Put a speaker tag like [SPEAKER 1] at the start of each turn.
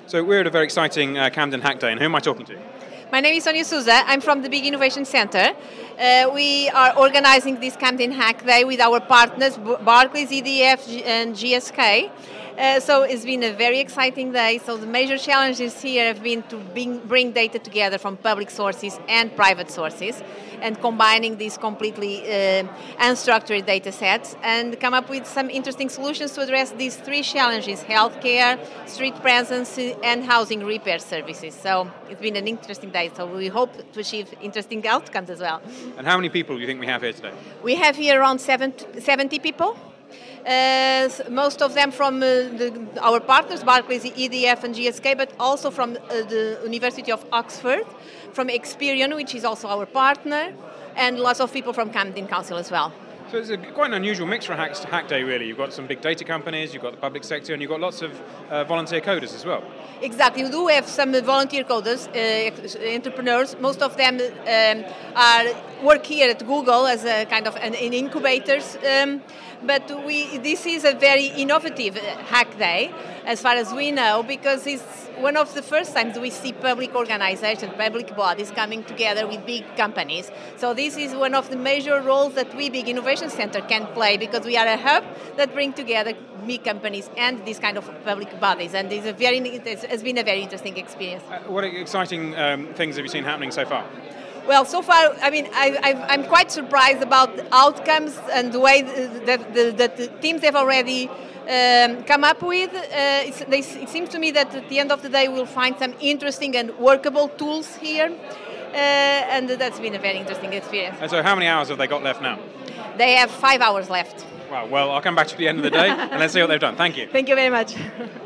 [SPEAKER 1] So we're at a very exciting Camden Hack Day, and who am I talking to?
[SPEAKER 2] My name is Sonia Souza. I'm from the Big Innovation Center. We are organizing this Camden Hack Day with our partners, Barclays, EDF, and GSK. So it's been a very exciting day. So the major challenges here have been to bring data together from public sources and private sources, and combining these completely unstructured data sets, and come up with some interesting solutions to address these three challenges: healthcare, street presence, and housing repair services. So it's been an interesting day. So we hope to achieve interesting outcomes as well.
[SPEAKER 1] And how many people do you think we have here today?
[SPEAKER 2] We have here around 70 people. Most of them from our partners, Barclays, EDF and GSK, but also from the University of Oxford, from Experian, which is also our partner, and lots of people from Camden Council as well.
[SPEAKER 1] So it's quite an unusual mix for a Hack Day, really. You've got some big data companies, you've got the public sector, and you've got lots of volunteer coders as well.
[SPEAKER 2] Exactly. We do have some volunteer coders, entrepreneurs. Most of them work here at Google as a kind of an incubators. But this is a very innovative Hack Day, as far as we know, because it's one of the first times we see public organizations, public bodies coming together with big companies. So this is one of the major roles that we, Big Innovation Center, can play, because we are a hub that brings together big companies and these kind of public bodies. And it has been a very interesting experience.
[SPEAKER 1] What exciting things have you seen happening so far?
[SPEAKER 2] Well, so far, I mean, I'm quite surprised about the outcomes and the way that the teams have already come up with. It seems to me that at the end of the day we'll find some interesting and workable tools here, and that's been a very interesting experience.
[SPEAKER 1] And so how many hours have they got left now?
[SPEAKER 2] They have 5 hours left.
[SPEAKER 1] Wow, well, I'll come back to the end of the day and let's see what they've done. Thank you.
[SPEAKER 2] Thank you very much.